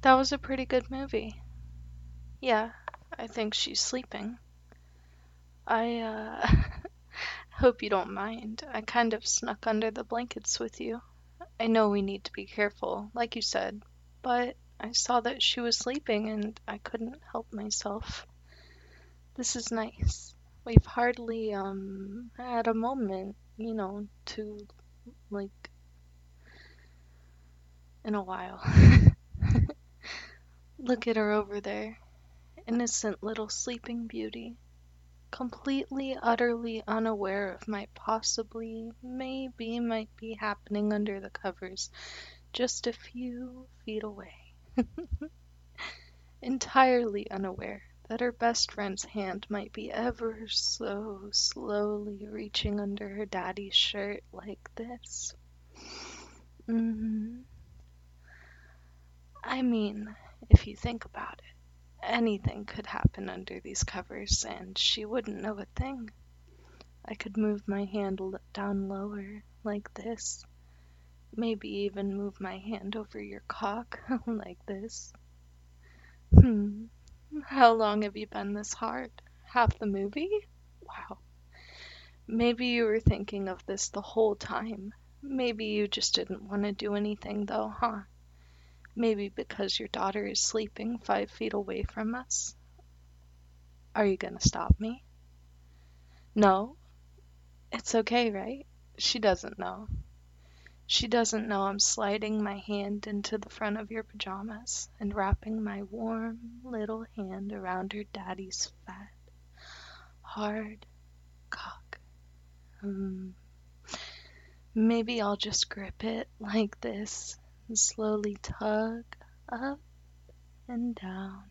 That was a pretty good movie. Yeah, I think she's sleeping. I hope you don't mind. I kind of snuck under the blankets with you. I know we need to be careful, like you said, but I saw that she was sleeping and I couldn't help myself. This is nice. We've hardly, had a moment, to, like, in a while. Look at her over there. Innocent little sleeping beauty. Completely, utterly unaware of my possibly, maybe, might be happening under the covers, just a few feet away. Entirely unaware that her best friend's hand might be ever so slowly reaching under her daddy's shirt like this. hmm I mean, if you think about it, anything could happen under these covers, and she wouldn't know a thing. I could move my hand down lower, like this. Maybe even move my hand over your cock, like this. Hmm, how long have you been this hard? Half the movie? Wow. Maybe you were thinking of this the whole time. Maybe you just didn't want to do anything, though, huh? Maybe because your daughter is sleeping 5 feet away from us. Are you gonna stop me? No? It's okay, right? She doesn't know. She doesn't know I'm sliding my hand into the front of your pajamas and wrapping my warm little hand around her daddy's fat, hard cock. Maybe I'll just grip it like this and slowly tug up and down.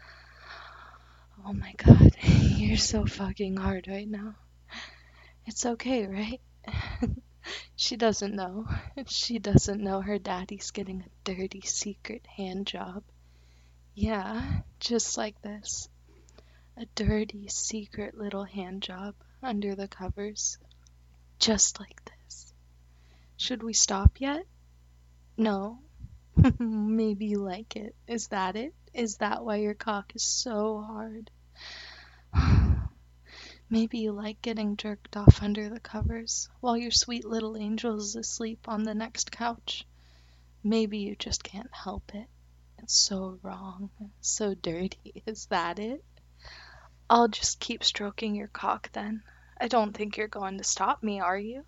Oh my god, you're so fucking hard right now. It's okay, right? She doesn't know. She doesn't know her daddy's getting a dirty secret hand job. Yeah, just like this. A dirty secret little hand job under the covers. Just like this. Should we stop yet? No. Maybe you like it. Is that it? Is that why your cock is so hard? Maybe you like getting jerked off under the covers while your sweet little angel is asleep on the next couch. Maybe you just can't help it. It's so wrong, so dirty. Is that it? I'll just keep stroking your cock then. I don't think you're going to stop me, are you?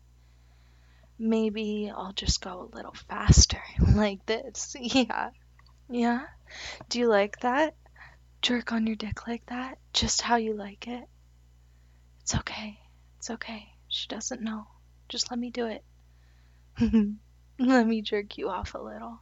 Maybe I'll just go a little faster, like this. Yeah. Yeah? Do you like that? Jerk on your dick like that? Just how you like it? It's okay. It's okay. She doesn't know. Just let me do it. Let me jerk you off a little.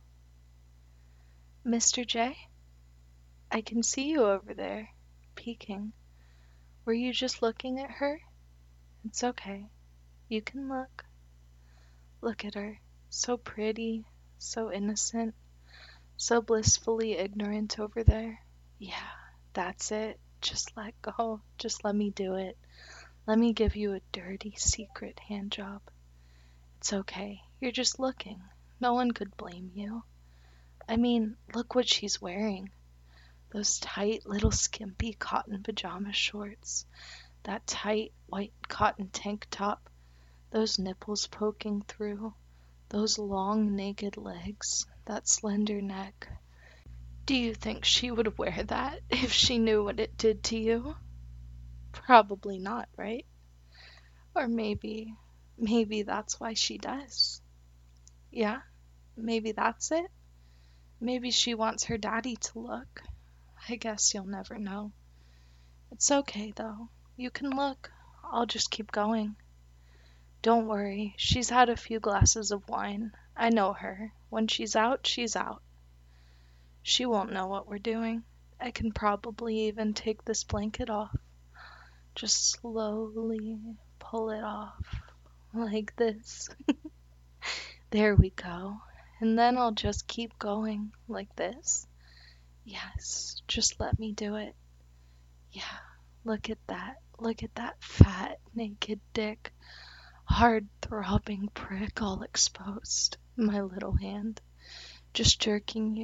Mr. J, I can see you over there, peeking. Were you just looking at her? It's okay. You can look. Look at her. So pretty, so innocent, so blissfully ignorant over there. Yeah, that's it. Just let go. Just let me do it. Let me give you a dirty secret hand job. It's okay. You're just looking. No one could blame you. I mean, look what she's wearing. Those tight little skimpy cotton pajama shorts. That tight white cotton tank top. Those nipples poking through. Those long naked legs. That slender neck. Do you think she would wear that if she knew what it did to you? Probably not, right? Or maybe that's why she does. Yeah, maybe that's it. Maybe she wants her daddy to look. I guess you'll never know. It's okay, though. You can look. I'll just keep going. Don't worry, she's had a few glasses of wine. I know her. When she's out, she's out. She won't know what we're doing. I can probably even take this blanket off. Just slowly pull it off. Like this. There we go. And then I'll just keep going. Like this. Yes, just let me do it. Yeah, look at that. Look at that fat, naked dick. Hard throbbing prick all exposed. My little hand. Just jerking you.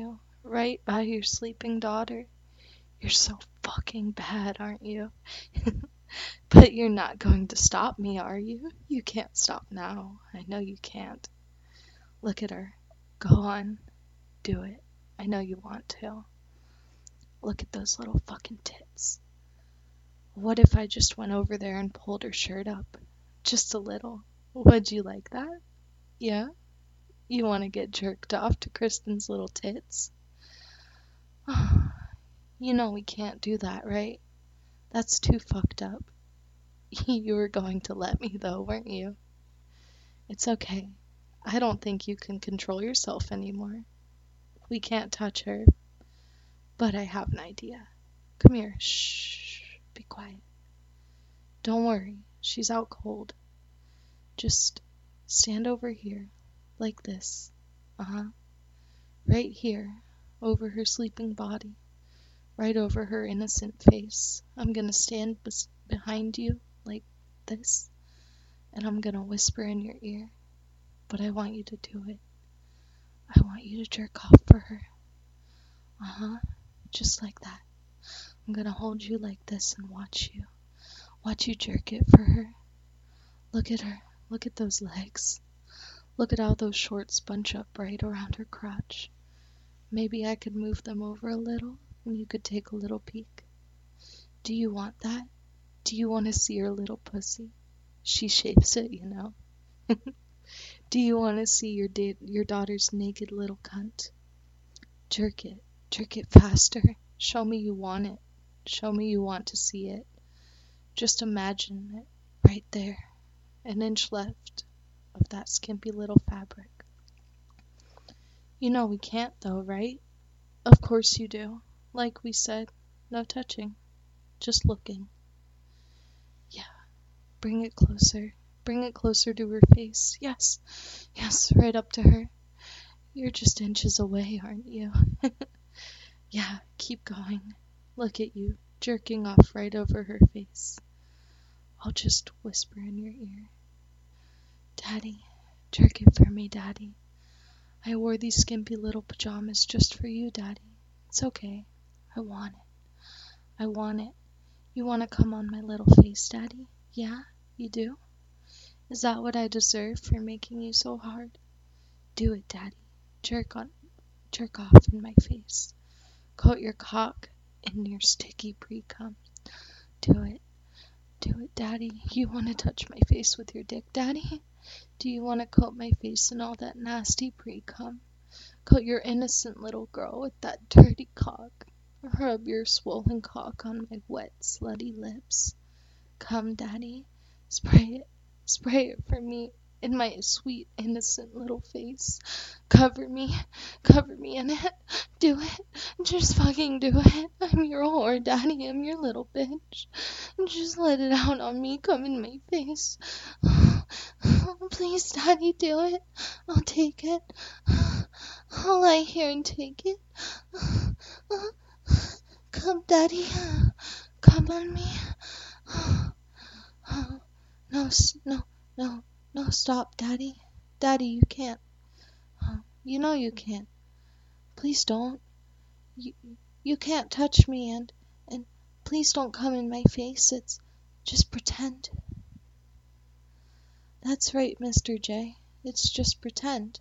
right by your sleeping daughter. You're so fucking bad, aren't you? But you're not going to stop me, are you? You can't stop now. I know you can't. Look at her. Go on. Do it. I know you want to. Look at those little fucking tits. What if I just went over there and pulled her shirt up? Just a little. Would you like that? Yeah? You want to get jerked off to Kristen's little tits? You know we can't do that, right? That's too fucked up. You were going to let me, though, weren't you? It's okay. I don't think you can control yourself anymore. We can't touch her. But I have an idea. Come here. Shh. Be quiet. Don't worry. She's out cold. Just stand over here. Like this. Uh-huh. Right here. Over her sleeping body. Right over her innocent face. I'm gonna stand behind you. Like this. And I'm gonna whisper in your ear. But I want you to do it. I want you to jerk off for her. Uh-huh. Just like that. I'm gonna hold you like this and watch you. Watch you jerk it for her. Look at her. Look at those legs. Look at how those shorts bunch up right around her crotch. Maybe I could move them over a little and you could take a little peek. Do you want that? Do you want to see her little pussy? She shapes it, you know. Do you want to see your daughter's naked little cunt? Jerk it. Jerk it faster. Show me you want it. Show me you want to see it. Just imagine it right there. An inch left of that skimpy little fabric. You know we can't though, right? Of course you do. Like we said, no touching. Just looking. Yeah. Bring it closer. Bring it closer to her face. Yes. Yes, right up to her. You're just inches away, aren't you? Yeah, keep going. Look at you, jerking off right over her face. I'll just whisper in your ear. Daddy, jerk it for me, Daddy. I wore these skimpy little pajamas just for you, Daddy. It's okay. I want it. I want it. You want to come on my little face, Daddy? Yeah, you do? Is that what I deserve for making you so hard? Do it, Daddy. Jerk off in my face. Coat your cock in your sticky pre-cum. Do it. Do it, Daddy. You want to touch my face with your dick, Daddy? Do you want to coat my face in all that nasty pre-cum? Coat your innocent little girl with that dirty cock. Rub your swollen cock on my wet, slutty lips. Come, Daddy. Spray it. Spray it for me in my sweet, innocent little face. Cover me in it. Do it. Just fucking do it. I'm your whore, Daddy. I'm your little bitch. Just let it out on me. Come in my face. Please, Daddy, do it. I'll take it. I'll lie here and take it. Come, Daddy. Come on me. No, no, stop, Daddy. Daddy, you can't. You know you can't. Please don't. You can't touch me and please don't come in my face. It's just pretend. That's right, Mr. J. It's just pretend.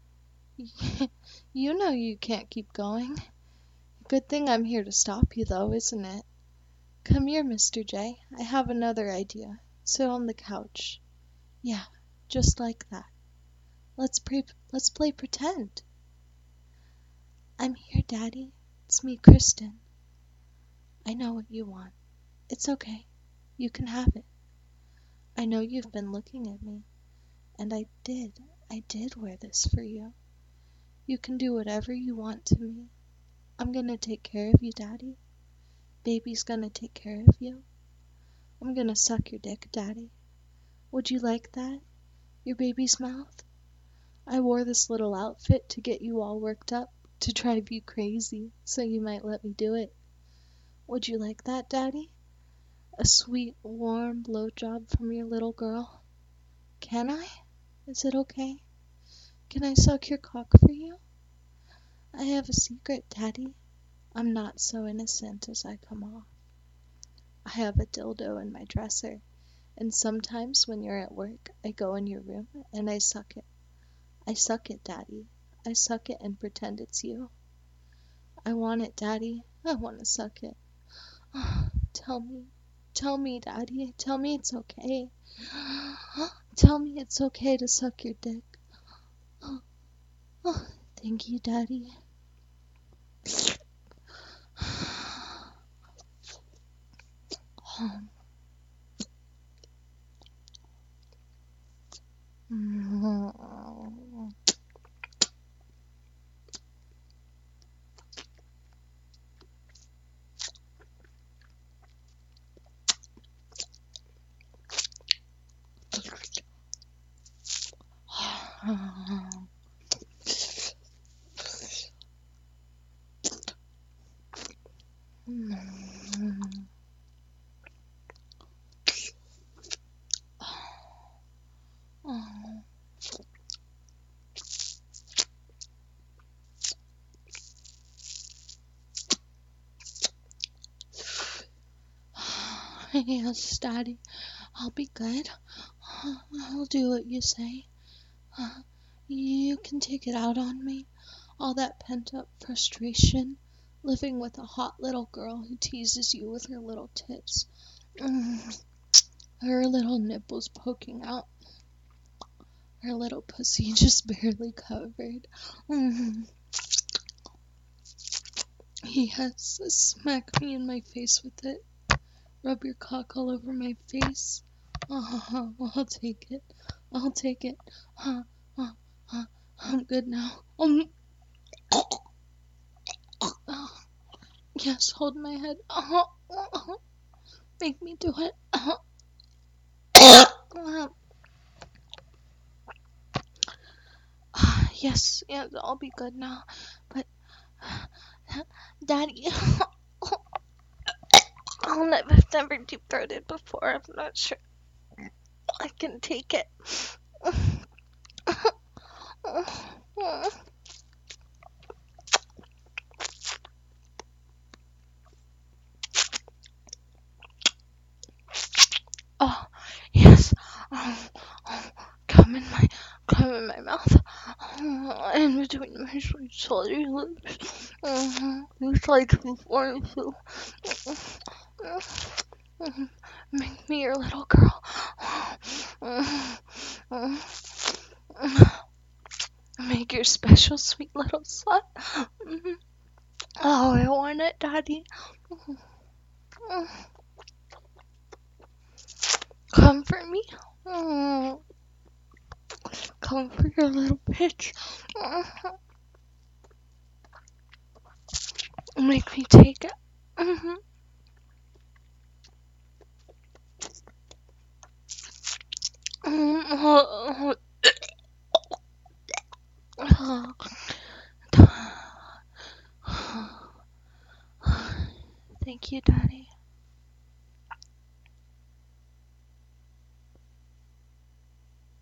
You know you can't keep going. Good thing I'm here to stop you, though, isn't it? Come here, Mr. J. I have another idea. Sit on the couch. Yeah, just like that. Let's play pretend. I'm here, Daddy. It's me, Kristen. I know what you want. It's okay. You can have it. I know you've been looking at me, and I did wear this for you. You can do whatever you want to me. I'm gonna take care of you, Daddy. Baby's gonna take care of you. I'm gonna suck your dick, Daddy. Would you like that? Your baby's mouth? I wore this little outfit to get you all worked up, to drive you crazy, so you might let me do it. Would you like that, Daddy? A sweet, warm blowjob from your little girl? Can I? Is it okay? Can I suck your cock for you? I have a secret, Daddy. I'm not so innocent as I come off. I have a dildo in my dresser, and sometimes when you're at work, I go in your room and I suck it. I suck it, Daddy. I suck it and pretend it's you. I want it, Daddy. I want to suck it. Tell me. Tell me, Daddy. Tell me it's okay. Tell me it's okay to suck your dick. Thank you, Daddy. Yes, Daddy, I'll be good. I'll do what you say. You can take it out on me. All that pent-up frustration, living with a hot little girl who teases you with her little tits. Her little nipples poking out. Her little pussy just barely covered. Yes, smack me in my face with it. Rub your cock all over my face. I'll take it. I'll take it. I'm good now. Yes, hold my head. Make me do it. Yes, I'll be good now. But, Daddy, I've never deep-throated before. I'm not sure I can take it. Oh, yes. Come in my mouth. In between my sweet salty lips. It's like before too. Make me your little girl. Make your special sweet little slut. Oh, I want it, Daddy. Come for me. Come for your little bitch. Make me take it. Thank you, Daddy.